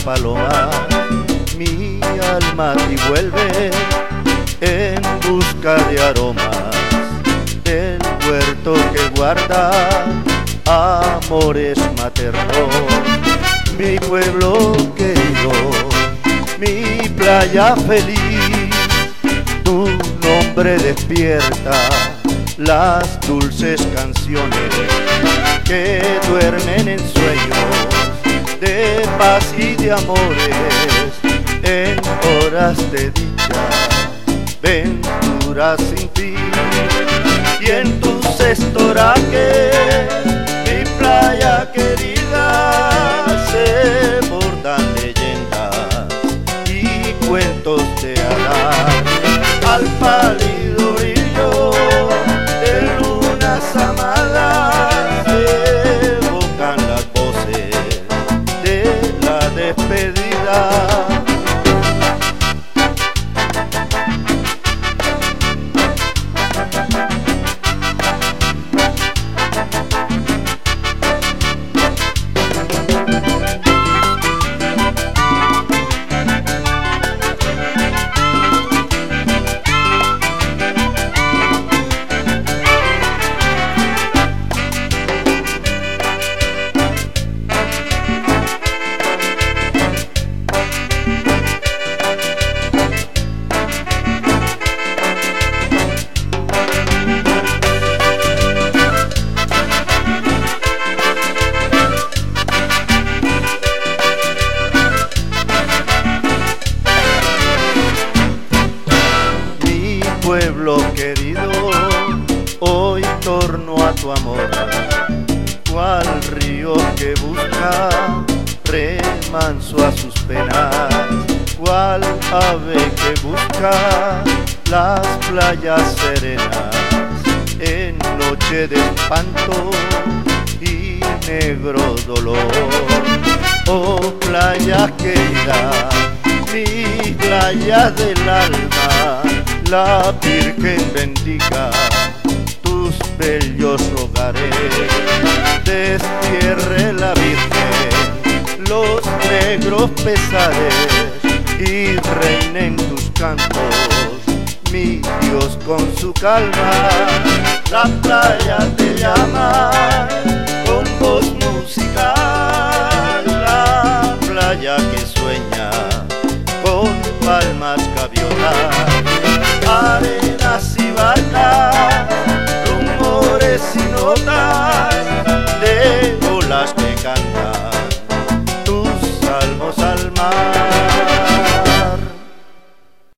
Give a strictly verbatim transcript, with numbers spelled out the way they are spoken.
palomas, mi alma a ti vuelve en busca de aromas del huerto que guarda amores maternos. Mi pueblo querido, mi playa feliz, tu nombre despierta las dulces canciones que duermen en sueños de paz y de amores, en horas de dicha, venturas sin fin. Y en tus estorajes, mi playa querida, se bordan leyendas y cuentos de hadas al pálido brillo de lunas amadas. Evocan las voces de la despedida. Pueblo querido, hoy torno a tu amor, cual río que busca remanso a sus penas, cual ave que busca las playas serenas en noche de espanto y negro dolor. Oh playa querida, mi playa del alma, la Virgen bendiga tus bellos hogares. Destierre la Virgen los negros pesares y reine en tus cantos mi Dios con su calma. La playa te llama con voz musical, la playa que sueña con palmas gaviotas, arenas y barcas, rumores y notas de olas que cantan tus salmos al mar.